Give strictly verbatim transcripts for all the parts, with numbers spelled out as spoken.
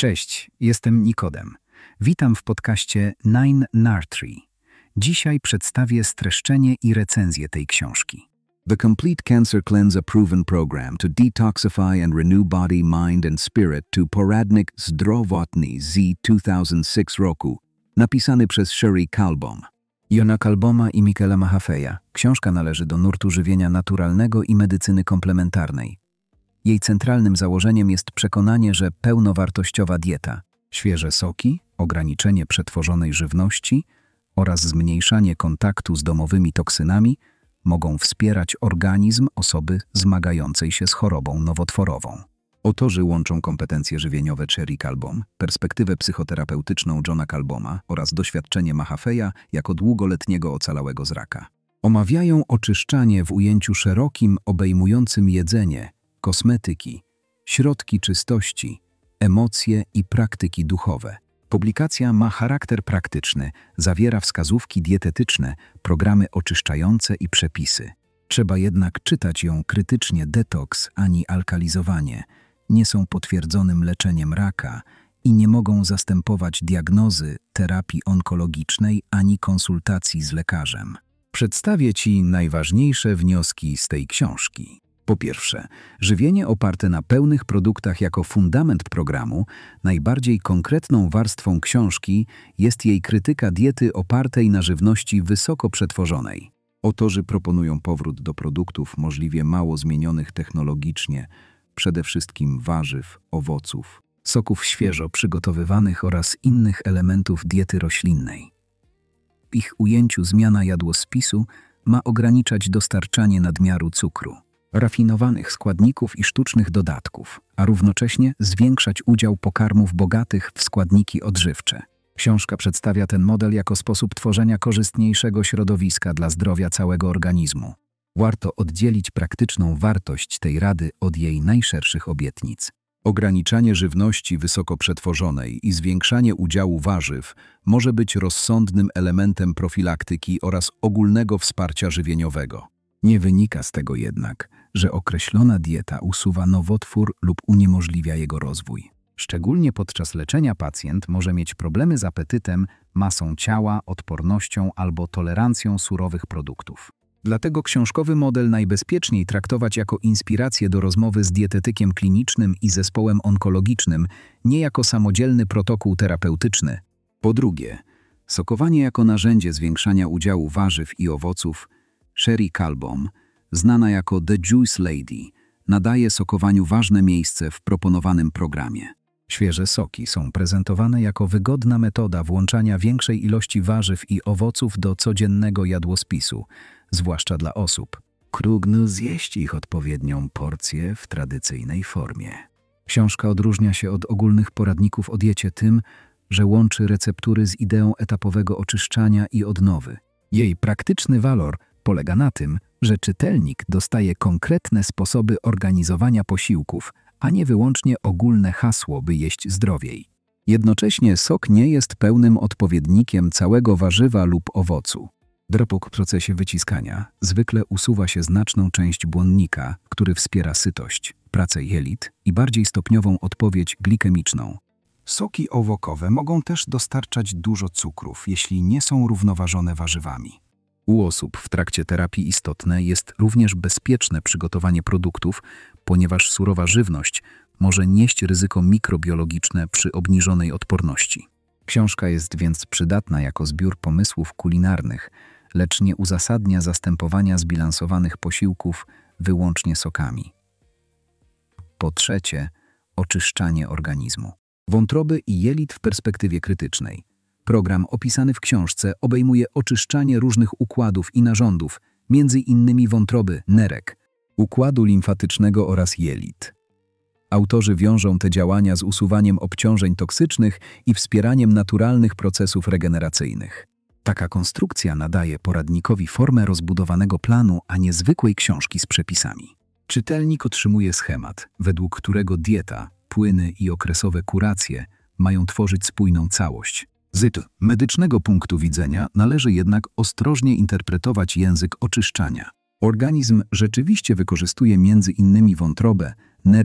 Cześć, jestem Nikodem. Witam w podcaście Nine Nartree. Dzisiaj przedstawię streszczenie i recenzję tej książki. The Complete Cancer Cleanse, a proven program to detoxify and renew body, mind and spirit to poradnik zdrowotny z dwa tysiące szóstego roku, napisany przez Sherry Kalbom. Jona Kalboma i Michaela Mahafeja. Książka należy do nurtu żywienia naturalnego i medycyny komplementarnej. Jej centralnym założeniem jest przekonanie, że pełnowartościowa dieta, świeże soki, ograniczenie przetworzonej żywności oraz zmniejszanie kontaktu z domowymi toksynami mogą wspierać organizm osoby zmagającej się z chorobą nowotworową. Autorzy łączą kompetencje żywieniowe Sherry Kalbom, perspektywę psychoterapeutyczną Jona Kalboma oraz doświadczenie Mahafeja jako długoletniego ocalałego z raka. Omawiają oczyszczanie w ujęciu szerokim, obejmującym jedzenie, kosmetyki, środki czystości, emocje i praktyki duchowe. Publikacja ma charakter praktyczny, zawiera wskazówki dietetyczne, programy oczyszczające i przepisy. Trzeba jednak czytać ją krytycznie. Detoks ani alkalizowanie nie są potwierdzonym leczeniem raka i nie mogą zastępować diagnozy, terapii onkologicznej ani konsultacji z lekarzem. Przedstawię Ci najważniejsze wnioski z tej książki. Po pierwsze, żywienie oparte na pełnych produktach jako fundament programu. Najbardziej konkretną warstwą książki jest jej krytyka diety opartej na żywności wysoko przetworzonej. Autorzy proponują powrót do produktów możliwie mało zmienionych technologicznie, przede wszystkim warzyw, owoców, soków świeżo przygotowywanych oraz innych elementów diety roślinnej. W ich ujęciu zmiana jadłospisu ma ograniczać dostarczanie nadmiaru cukru, rafinowanych składników i sztucznych dodatków, a równocześnie zwiększać udział pokarmów bogatych w składniki odżywcze. Książka przedstawia ten model jako sposób tworzenia korzystniejszego środowiska dla zdrowia całego organizmu. Warto oddzielić praktyczną wartość tej rady od jej najszerszych obietnic. Ograniczanie żywności wysoko przetworzonej i zwiększanie udziału warzyw może być rozsądnym elementem profilaktyki oraz ogólnego wsparcia żywieniowego. Nie wynika z tego jednak, że określona dieta usuwa nowotwór lub uniemożliwia jego rozwój. Szczególnie podczas leczenia pacjent może mieć problemy z apetytem, masą ciała, odpornością albo tolerancją surowych produktów. Dlatego książkowy model najbezpieczniej traktować jako inspirację do rozmowy z dietetykiem klinicznym i zespołem onkologicznym, nie jako samodzielny protokół terapeutyczny. Po drugie, sokowanie jako narzędzie zwiększania udziału warzyw i owoców. Sherry Kalbom, znana jako The Juice Lady, nadaje sokowaniu ważne miejsce w proponowanym programie. Świeże soki są prezentowane jako wygodna metoda włączania większej ilości warzyw i owoców do codziennego jadłospisu, zwłaszcza dla osób, które pragną zjeść ich odpowiednią porcję w tradycyjnej formie. Książka odróżnia się od ogólnych poradników o diecie tym, że łączy receptury z ideą etapowego oczyszczania i odnowy. Jej praktyczny walor polega na tym, że czytelnik dostaje konkretne sposoby organizowania posiłków, a nie wyłącznie ogólne hasło, by jeść zdrowiej. Jednocześnie sok nie jest pełnym odpowiednikiem całego warzywa lub owocu. Dopóki w procesie wyciskania zwykle usuwa się znaczną część błonnika, który wspiera sytość, pracę jelit i bardziej stopniową odpowiedź glikemiczną. Soki owocowe mogą też dostarczać dużo cukrów, jeśli nie są równoważone warzywami. U osób w trakcie terapii istotne jest również bezpieczne przygotowanie produktów, ponieważ surowa żywność może nieść ryzyko mikrobiologiczne przy obniżonej odporności. Książka jest więc przydatna jako zbiór pomysłów kulinarnych, lecz nie uzasadnia zastępowania zbilansowanych posiłków wyłącznie sokami. Po trzecie, oczyszczanie organizmu. Wątroby i jelit w perspektywie krytycznej. Program opisany w książce obejmuje oczyszczanie różnych układów i narządów, między innymi wątroby, nerek, układu limfatycznego oraz jelit. Autorzy wiążą te działania z usuwaniem obciążeń toksycznych i wspieraniem naturalnych procesów regeneracyjnych. Taka konstrukcja nadaje poradnikowi formę rozbudowanego planu, a nie zwykłej książki z przepisami. Czytelnik otrzymuje schemat, według którego dieta, płyny i okresowe kuracje mają tworzyć spójną całość. Z medycznego punktu widzenia należy jednak ostrożnie interpretować język oczyszczania. Organizm rzeczywiście wykorzystuje między innymi wątrobę, nerki,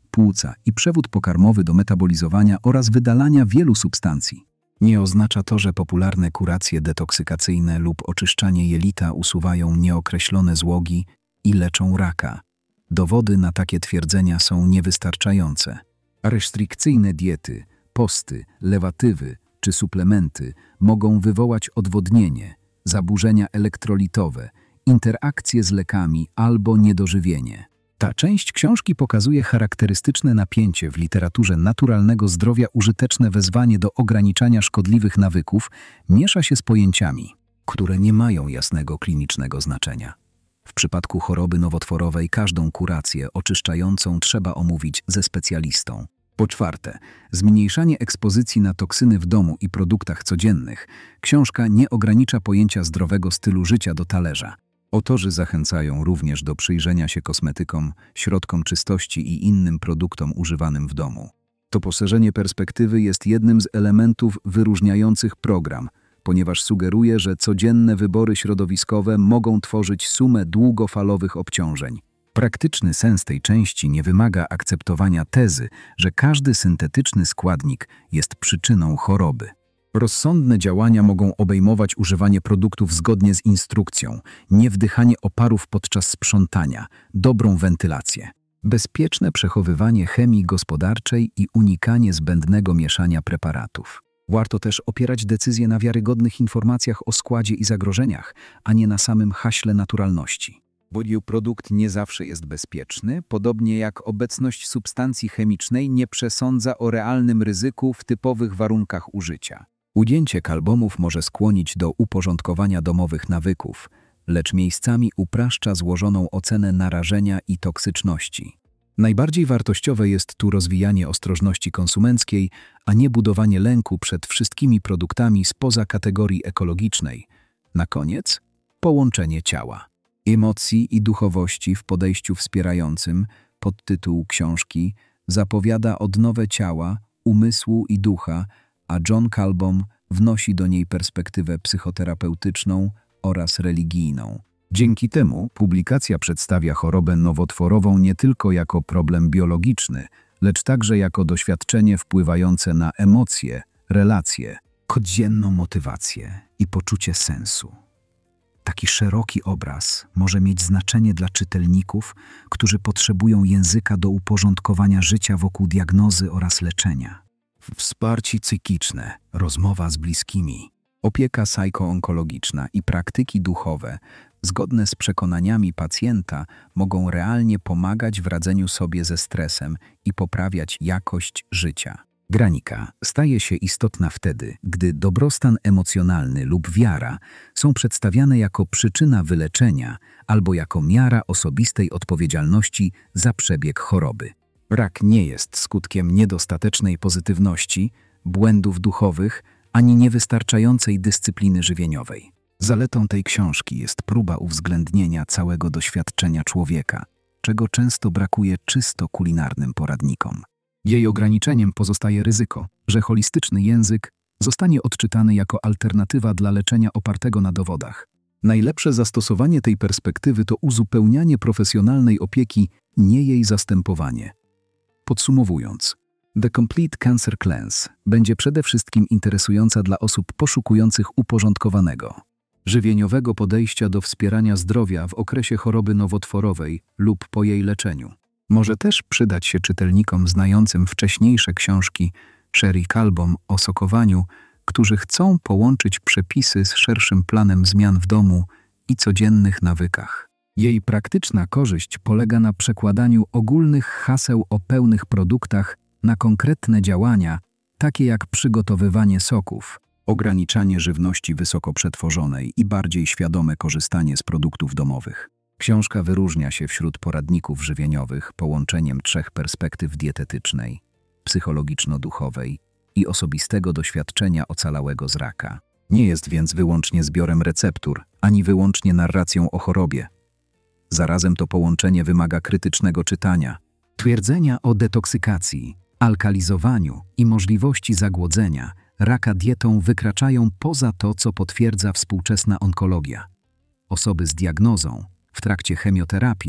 płuca i przewód pokarmowy do metabolizowania oraz wydalania wielu substancji. Nie oznacza to, że popularne kuracje detoksykacyjne lub oczyszczanie jelita usuwają nieokreślone złogi i leczą raka. Dowody na takie twierdzenia są niewystarczające. Restrykcyjne diety, posty, lewatywy czy suplementy mogą wywołać odwodnienie, zaburzenia elektrolitowe, interakcje z lekami albo niedożywienie. Ta część książki pokazuje charakterystyczne napięcie w literaturze naturalnego zdrowia. Użyteczne wezwanie do ograniczania szkodliwych nawyków miesza się z pojęciami, które nie mają jasnego klinicznego znaczenia. W przypadku choroby nowotworowej każdą kurację oczyszczającą trzeba omówić ze specjalistą. Po czwarte, zmniejszanie ekspozycji na toksyny w domu i produktach codziennych. Książka nie ogranicza pojęcia zdrowego stylu życia do talerza. Autorzy zachęcają również do przyjrzenia się kosmetykom, środkom czystości i innym produktom używanym w domu. To poszerzenie perspektywy jest jednym z elementów wyróżniających program, ponieważ sugeruje, że codzienne wybory środowiskowe mogą tworzyć sumę długofalowych obciążeń. Praktyczny sens tej części nie wymaga akceptowania tezy, że każdy syntetyczny składnik jest przyczyną choroby. Rozsądne działania mogą obejmować używanie produktów zgodnie z instrukcją, niewdychanie oparów podczas sprzątania, dobrą wentylację, bezpieczne przechowywanie chemii gospodarczej i unikanie zbędnego mieszania preparatów. Warto też opierać decyzje na wiarygodnych informacjach o składzie i zagrożeniach, a nie na samym haśle naturalności. Bo produkt nie zawsze jest bezpieczny, podobnie jak obecność substancji chemicznej nie przesądza o realnym ryzyku w typowych warunkach użycia. Ujęcie kalbomów może skłonić do uporządkowania domowych nawyków, lecz miejscami upraszcza złożoną ocenę narażenia i toksyczności. Najbardziej wartościowe jest tu rozwijanie ostrożności konsumenckiej, a nie budowanie lęku przed wszystkimi produktami spoza kategorii ekologicznej. Na koniec połączenie ciała, emocji i duchowości w podejściu wspierającym. Podtytuł książki zapowiada odnowę ciała, umysłu i ducha, a John Kalbom wnosi do niej perspektywę psychoterapeutyczną oraz religijną. Dzięki temu publikacja przedstawia chorobę nowotworową nie tylko jako problem biologiczny, lecz także jako doświadczenie wpływające na emocje, relacje, codzienną motywację i poczucie sensu. Taki szeroki obraz może mieć znaczenie dla czytelników, którzy potrzebują języka do uporządkowania życia wokół diagnozy oraz leczenia. Wsparcie psychiczne, rozmowa z bliskimi, opieka psychoonkologiczna i praktyki duchowe zgodne z przekonaniami pacjenta mogą realnie pomagać w radzeniu sobie ze stresem i poprawiać jakość życia. Granika staje się istotna wtedy, gdy dobrostan emocjonalny lub wiara są przedstawiane jako przyczyna wyleczenia albo jako miara osobistej odpowiedzialności za przebieg choroby. Rak nie jest skutkiem niedostatecznej pozytywności, błędów duchowych ani niewystarczającej dyscypliny żywieniowej. Zaletą tej książki jest próba uwzględnienia całego doświadczenia człowieka, czego często brakuje czysto kulinarnym poradnikom. Jej ograniczeniem pozostaje ryzyko, że holistyczny język zostanie odczytany jako alternatywa dla leczenia opartego na dowodach. Najlepsze zastosowanie tej perspektywy to uzupełnianie profesjonalnej opieki, nie jej zastępowanie. Podsumowując, The Complete Cancer Cleanse będzie przede wszystkim interesująca dla osób poszukujących uporządkowanego, żywieniowego podejścia do wspierania zdrowia w okresie choroby nowotworowej lub po jej leczeniu. Może też przydać się czytelnikom znającym wcześniejsze książki Sherry Kalbom o sokowaniu, którzy chcą połączyć przepisy z szerszym planem zmian w domu i codziennych nawykach. Jej praktyczna korzyść polega na przekładaniu ogólnych haseł o pełnych produktach na konkretne działania, takie jak przygotowywanie soków, ograniczanie żywności wysoko przetworzonej i bardziej świadome korzystanie z produktów domowych. Książka wyróżnia się wśród poradników żywieniowych połączeniem trzech perspektyw dietetycznej, psychologiczno-duchowej i osobistego doświadczenia ocalałego z raka. Nie jest więc wyłącznie zbiorem receptur, ani wyłącznie narracją o chorobie. Zarazem to połączenie wymaga krytycznego czytania, twierdzenia o detoksykacji, alkalizowaniu i możliwości zagłodzenia raka dietą wykraczają poza to, co potwierdza współczesna onkologia. Osoby z diagnozą w trakcie chemioterapii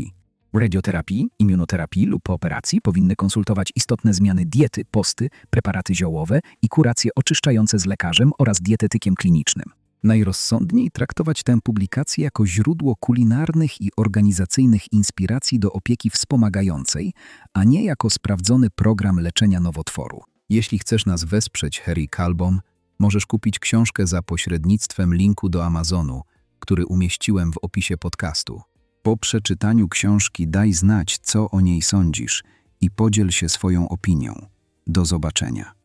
radioterapii, immunoterapii lub po operacji powinny konsultować istotne zmiany diety, posty, preparaty ziołowe i kuracje oczyszczające z lekarzem oraz dietetykiem klinicznym. Najrozsądniej traktować tę publikację jako źródło kulinarnych i organizacyjnych inspiracji do opieki wspomagającej, a nie jako sprawdzony program leczenia nowotworu. Jeśli chcesz nas wesprzeć, Harry Kalbom, możesz kupić książkę za pośrednictwem linku do Amazonu, który umieściłem w opisie podcastu. Po przeczytaniu książki daj znać, co o niej sądzisz i podziel się swoją opinią. Do zobaczenia.